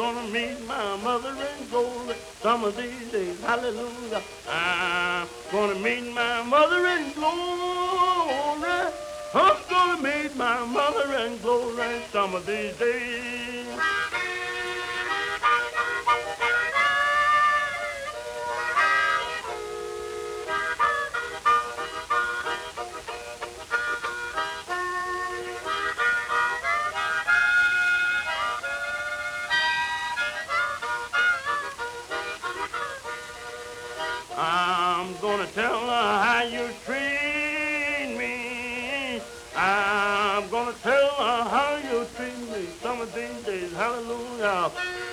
gonna meet my mother in glory some of these days. Hallelujah. I'm gonna meet my mother in glory. I'm gonna meet my mother in glory some of these days. I'm gonna tell her how you treat me. I'm gonna tell her how you treat me some of these days. Hallelujah.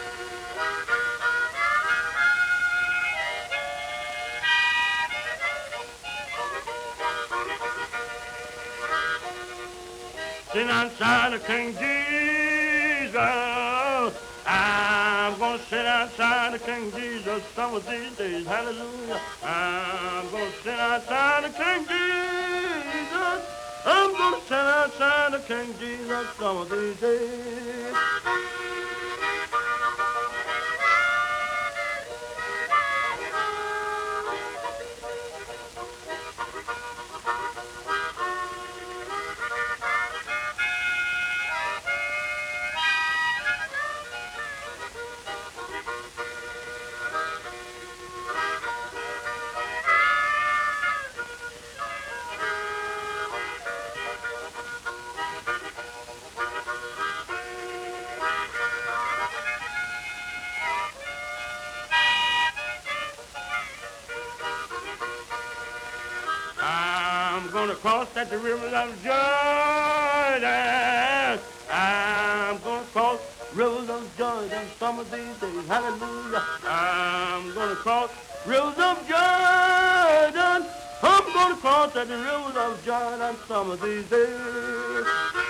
Sit outside of King Jesus. I'm gonna sit outside of King Jesus some of these days. Hallelujah. I'm gonna sit outside of King Jesus. I'm gonna sit outside of King Jesus some of these days. I'm gonna cross that the river of Jordan. I'm gonna cross rivers of Jordan some of these days. Hallelujah. I'm gonna cross rivers of Jordan. I'm gonna cross that the rivers of Jordan some of these days.